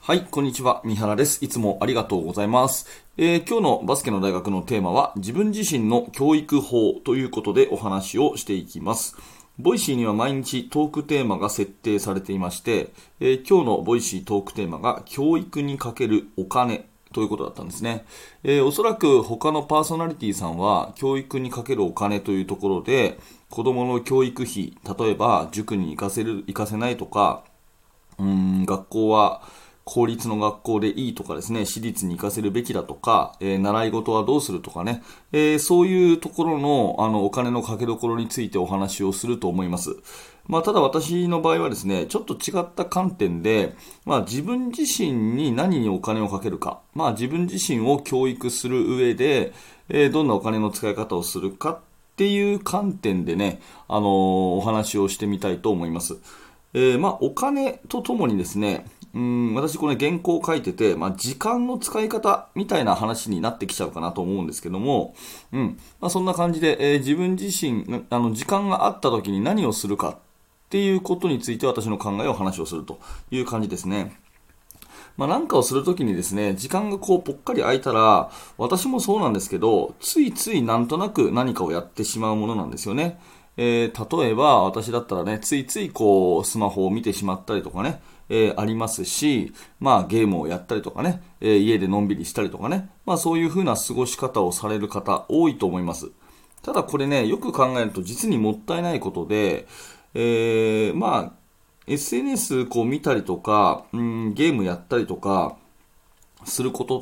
はい、こんにちは。三原です。いつもありがとうございます。今日のバスケの大学のテーマは自分自身の教育法ということでお話をしていきます。ボイシーには毎日トークテーマが設定されていまして、今日のボイシートークテーマが教育にかけるお金ということだったんですね。おそらく他のパーソナリティさんは教育にかけるお金というところで子供の教育費、例えば塾に行かせないとか、学校は公立の学校でいいとかですね、私立に行かせるべきだとか、習い事はどうするとかね、そういうところの、お金のかけどころについてお話をすると思います。ただ私の場合はですね、ちょっと違った観点で、自分自身に何にお金をかけるか、自分自身を教育する上で、どんなお金の使い方をするかっていう観点でね、お話をしてみたいと思います。お金とともにですね、私これ原稿を書いてて、時間の使い方みたいな話になってきちゃうかなと思うんですけども、そんな感じで、自分自身、時間があった時に何をするかっていうことについて私の考えを話をするという感じですね。なんかをするときにですね、時間がこうぽっかり空いたら、私もそうなんですけど、ついついなんとなく何かをやってしまうものなんですよね。例えば私だったらね、ついついこうスマホを見てしまったりとかね、ありますし、ゲームをやったりとかね、家でのんびりしたりとかね、そういう風な過ごし方をされる方多いと思います。ただこれね、よく考えると実にもったいないことで、SNS こう見たりとか、ゲームやったりとかすることって、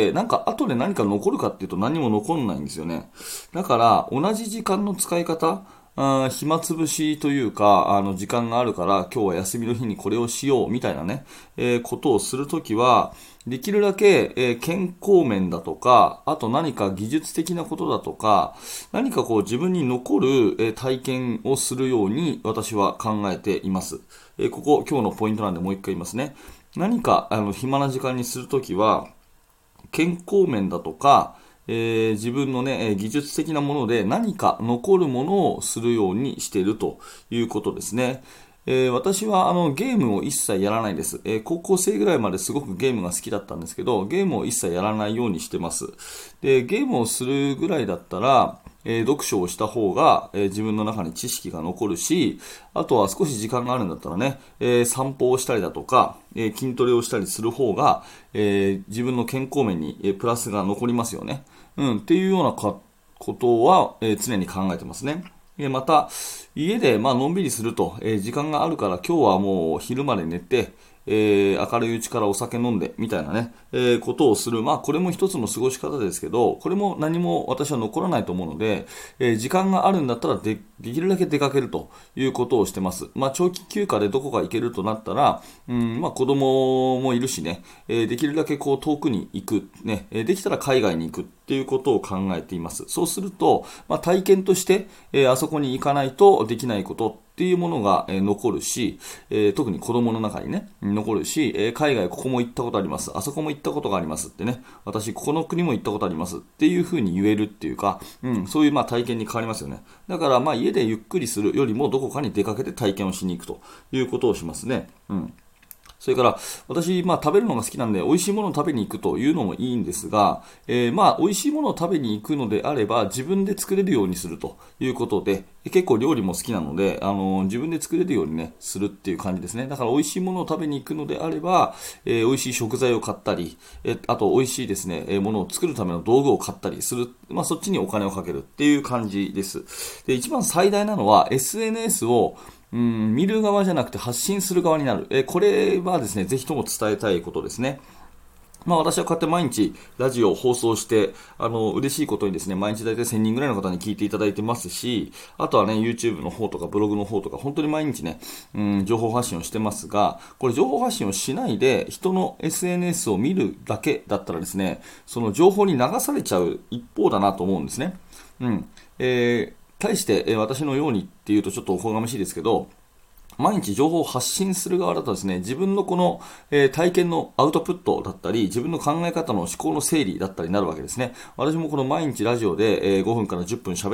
なんか後で何か残るかっていうと何も残んないんですよね。だから同じ時間の使い方、暇つぶしというか、時間があるから今日は休みの日にこれをしようみたいなね、ことをするときは、できるだけ、健康面だとか、あと何か技術的なことだとか、何かこう自分に残る、体験をするように私は考えています。ここ今日のポイントなんでもう一回言いますね。何か暇な時間にするときは、健康面だとか、自分のね、技術的なもので何か残るものをするようにしているということですね。私はゲームを一切やらないです、高校生ぐらいまですごくゲームが好きだったんですけど、ゲームを一切やらないようにしてます。で、ゲームをするぐらいだったら、読書をした方が、自分の中に知識が残るし、あとは少し時間があるんだったらね、散歩をしたりだとか、筋トレをしたりする方が、自分の健康面に、プラスが残りますよね。っていうようなことは、常に考えてますね。また、家で、のんびりすると、時間があるから今日はもう昼まで寝て、明るいうちからお酒飲んで、みたいなね、ことをする。これも一つの過ごし方ですけど、これも何も私は残らないと思うので、時間があるんだったらできるだけ出かけるということをしてます。長期休暇でどこか行けるとなったら、子供もいるしね、できるだけこう遠くに行く、ね、できたら海外に行くっていうことを考えています。そうすると、体験として、あそこに行かないとできないことっていうものが、残るし、特に子供の中にね、残るし、海外ここも行ったことあります。あそこも行ったことがありますってね。私ここの国も行ったことありますっていうふうに言えるっていうか、そういう体験に変わりますよね。だから家でゆっくりするよりもどこかに出かけて体験をしに行くということをしますね。それから、私、食べるのが好きなんで、美味しいものを食べに行くというのもいいんですが、美味しいものを食べに行くのであれば、自分で作れるようにするということで、結構料理も好きなので、自分で作れるようにね、するっていう感じですね。だから美味しいものを食べに行くのであれば、美味しい食材を買ったり、あと美味しいですね、ものを作るための道具を買ったりする。そっちにお金をかけるっていう感じです。で、一番最大なのは、SNS を見る側じゃなくて発信する側になる。これはですね、ぜひとも伝えたいことですね。私はこうやって毎日ラジオを放送して、嬉しいことにですね、毎日だいたい1000人ぐらいの方に聞いていただいてますし、あとはね、YouTube の方とかブログの方とか、本当に毎日ね、情報発信をしてますが、これ情報発信をしないで、人の SNS を見るだけだったらですね、その情報に流されちゃう一方だなと思うんですね。対して、私のようにっていうとちょっとおこがましいですけど、毎日情報を発信する側だとですね、自分のこの、体験のアウトプットだったり、自分の考え方の思考の整理だったりになるわけですね。私もこの毎日ラジオで、5分から10分喋って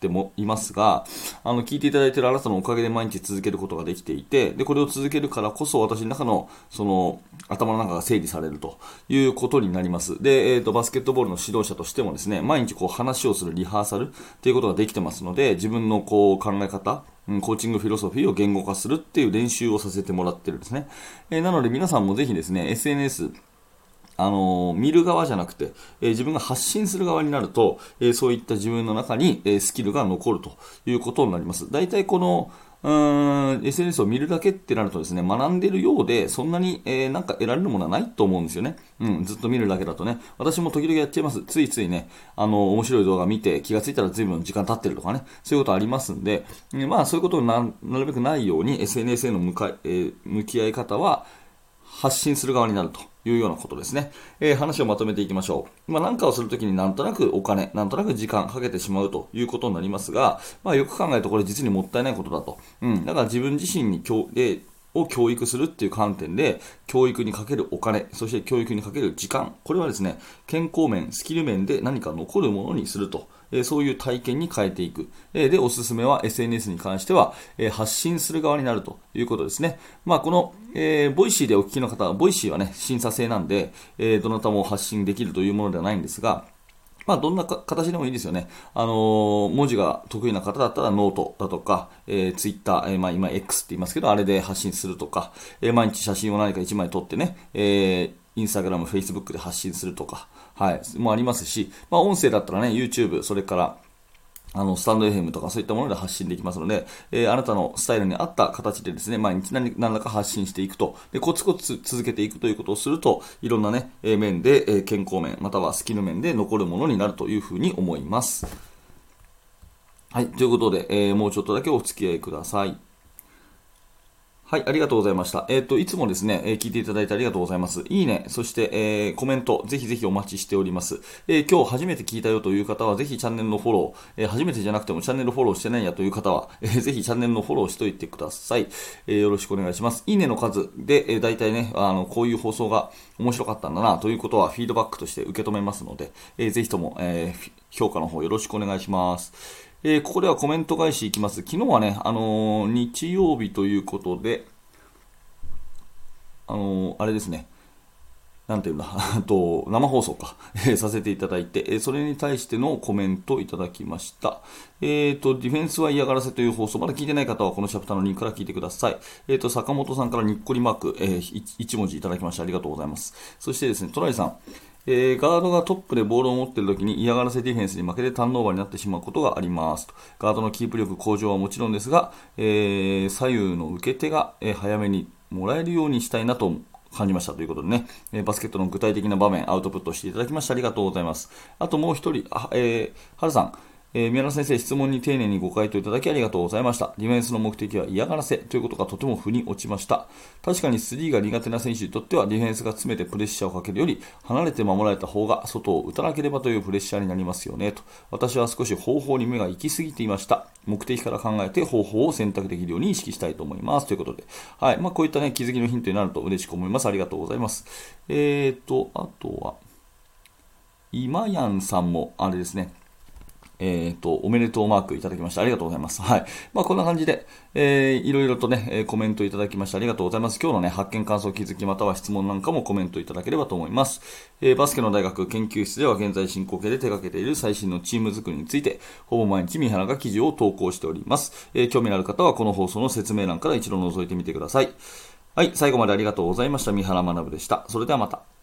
ってもいますが、聞いていただいているあなたのおかげで毎日続けることができていて、で、これを続けるからこそ私の中の、頭の中が整理されるということになります。で、バスケットボールの指導者としてもですね、毎日話をするリハーサルっていうことができてますので、自分の考え方、コーチングフィロソフィーを言語化するっていう練習をさせてもらってるんですね。なので皆さんもぜひですね、SNS、見る側じゃなくて、自分が発信する側になると、そういった自分の中に、スキルが残るということになります。大体SNS を見るだけってなるとですね、学んでいるようで、そんなに、なんか得られるものはないと思うんですよね。ずっと見るだけだとね。私も時々やっちゃいます。ついついね、面白い動画見て気がついたら随分時間経ってるとかね、そういうことありますんで、そういうことになるべくないように SNS への向き合い方は発信する側になるというようなことですね。話をまとめていきましょう。何かをするときになんとなくお金、なんとなく時間かけてしまうということになりますが、よく考えるとこれ実にもったいないことだと。だから自分自身を教育するっていう観点で、教育にかけるお金、そして教育にかける時間、これはですね、健康面、スキル面で何か残るものにすると。そういう体験に変えていく。で、おすすめは SNS に関しては、発信する側になるということですね。この、ボイシーでお聞きの方は、ボイシーはね、審査制なんで、どなたも発信できるというものではないんですが、どんな形でもいいですよね。文字が得意な方だったらノートだとか、ツイッター、今 X って言いますけど、あれで発信するとか、毎日写真を何か1枚撮ってね、インスタグラム、フェイスブックで発信するとか、もありますし、音声だったらね、YouTube、それから、スタンド FM とかそういったもので発信できますので、あなたのスタイルに合った形でですね、毎日何らか発信していくと、で、コツコツ続けていくということをすると、いろんなね、面で、健康面、またはスキル面で残るものになるというふうに思います。はい、ということで、もうちょっとだけお付き合いください。はい、ありがとうございました。いつもですね、聞いていただいてありがとうございます。いいね、そして、コメント、ぜひぜひお待ちしております。今日初めて聞いたよという方は、ぜひチャンネルのフォロー、初めてじゃなくてもチャンネルフォローしてないやという方は、ぜひチャンネルのフォローしておいてください。よろしくお願いします。いいねの数で、大体ね、こういう放送が面白かったんだなということは、フィードバックとして受け止めますので、ぜひとも、評価の方よろしくお願いします。ここではコメント返しいきます。昨日はね、日曜日ということで、あれですね、なんていうんだ、生放送か、させていただいて、それに対してのコメントをいただきました。ディフェンスは嫌がらせという放送、まだ聞いてない方はこのチャプターのリンクから聞いてください。坂本さんからにっこりマーク、1文字いただきましてありがとうございます。そしてですね、トライさん、ガードがトップでボールを持っているときに嫌がらせディフェンスに負けてターンオーバーになってしまうことがありますと。ガードのキープ力向上はもちろんですが、左右の受け手が、早めにもらえるようにしたいなと感じましたということでね、バスケットの具体的な場面アウトプットしていただきましてありがとうございます。あともう一人、はるさん、宮田先生、質問に丁寧にご回答いただきありがとうございました。ディフェンスの目的は嫌がらせということがとても腑に落ちました。確かにスリーが苦手な選手にとってはディフェンスが詰めてプレッシャーをかけるより離れて守られた方が外を打たなければというプレッシャーになりますよねと。私は少し方法に目が行き過ぎていました。目的から考えて方法を選択できるように意識したいと思いますということで、はい、こういったね気づきのヒントになると嬉しく思います。ありがとうございます。あとは今やんさんもあれですね。おめでとうマークいただきましてありがとうございます。はい。こんな感じで、いろいろとね、コメントいただきましてありがとうございます。今日のね、発見、感想、気づき、または質問なんかもコメントいただければと思います。バスケの大学研究室では現在進行形で手掛けている最新のチーム作りについて、ほぼ毎日三原が記事を投稿しております。興味のある方はこの放送の説明欄から一度覗いてみてください。はい。最後までありがとうございました。三原学でした。それではまた。